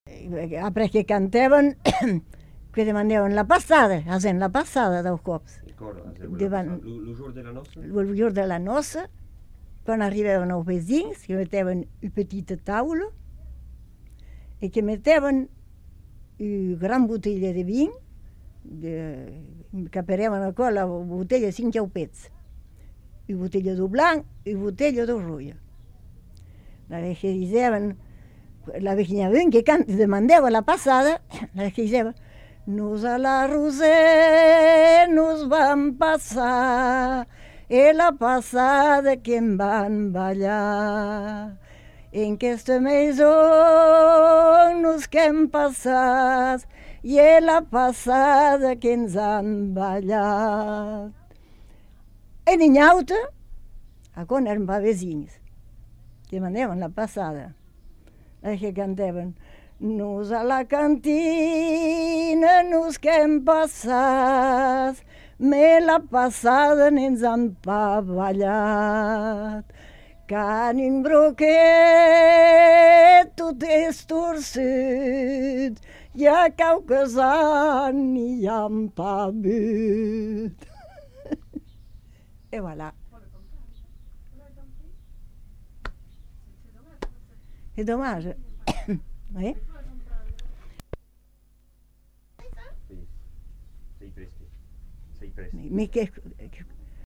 Après que cantaven, que demandaven la passada, fent la passada 10 cops. El jour de la noça? El jour de la noça, quan arribaven els veïns, que meteven una petita taula i que meteven una gran botella de vi, que paraven a la botella 5 llaupets, una botella de blanc i una botella de roja. Que dizeven, la vecina que demandava la passada, la que dizeva, nos a la Roser nos vam passar, e la passada que em van ballar. En aquesta maison nos que hem passat, i la passada que ens han ballat. E ninyauta, a quan eren veïns, que demandaven la passada, que cantaven, nos a la cantina, nos que hem passat, me la passada ens han ballat. Can en broquet tot és torcit, i a cau casant i han pabut. Et voilà. C'est dommage. Oui. Sei presti. Mais